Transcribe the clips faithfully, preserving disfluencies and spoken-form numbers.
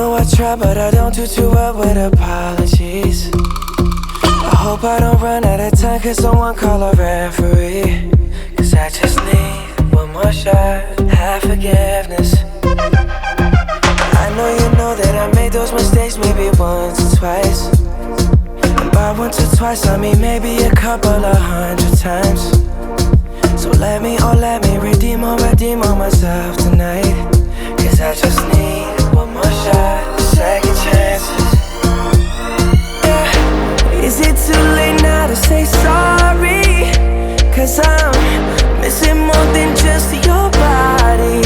know I try, but I don't do too well with apologies. I hope I don't run out of time, cause someone call a referee. Cause I just need one more shot, have forgiveness. I know you know that I made those mistakes maybe once or twice. And by once or twice I mean maybe a couple of hundred times. So let me, oh let me redeem or redeem on myself tonight. Cause I just need one more shot, second chances. Yeah. Is it too late now to say sorry? Cause I'm missing more than just your body.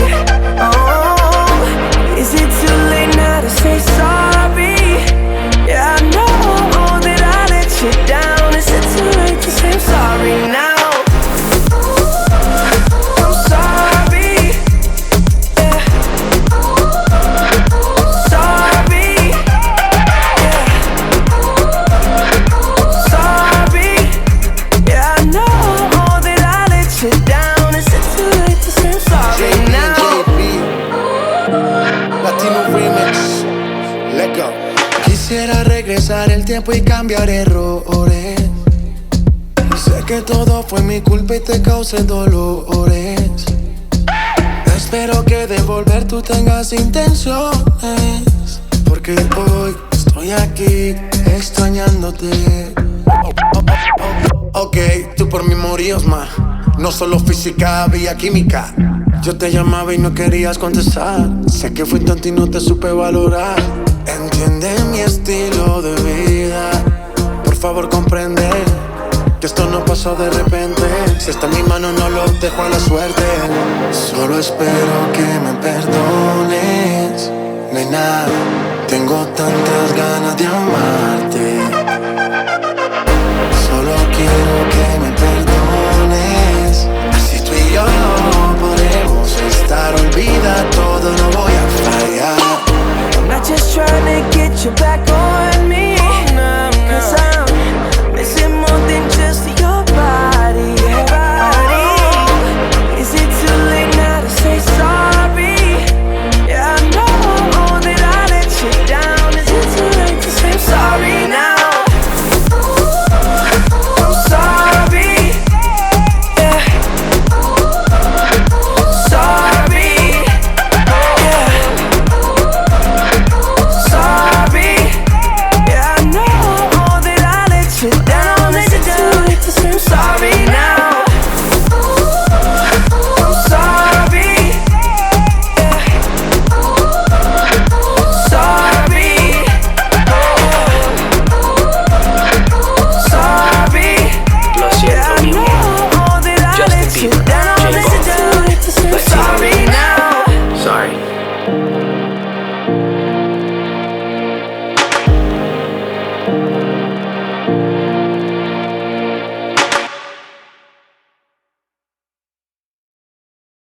Oh, is it too late now to say sorry? Yeah, I know that I let you down. Is it too late to say I'm sorry now? Quisiera regresar el tiempo y cambiar errores. Sé que todo fue mi culpa y te causé dolores. Espero que de volver tú tengas intenciones, porque hoy estoy aquí extrañándote. Oh, oh, oh, oh. Ok, tú por mí morías más. No solo física, había química. Yo te llamaba y no querías contestar. Sé que fui tonto y no te supe valorar. Entiende mi estilo de vida. Por favor comprende que esto no pasó de repente. Si está en mi mano no lo dejo a la suerte. Solo espero que me perdones, nena. Tengo tantas ganas de amarte.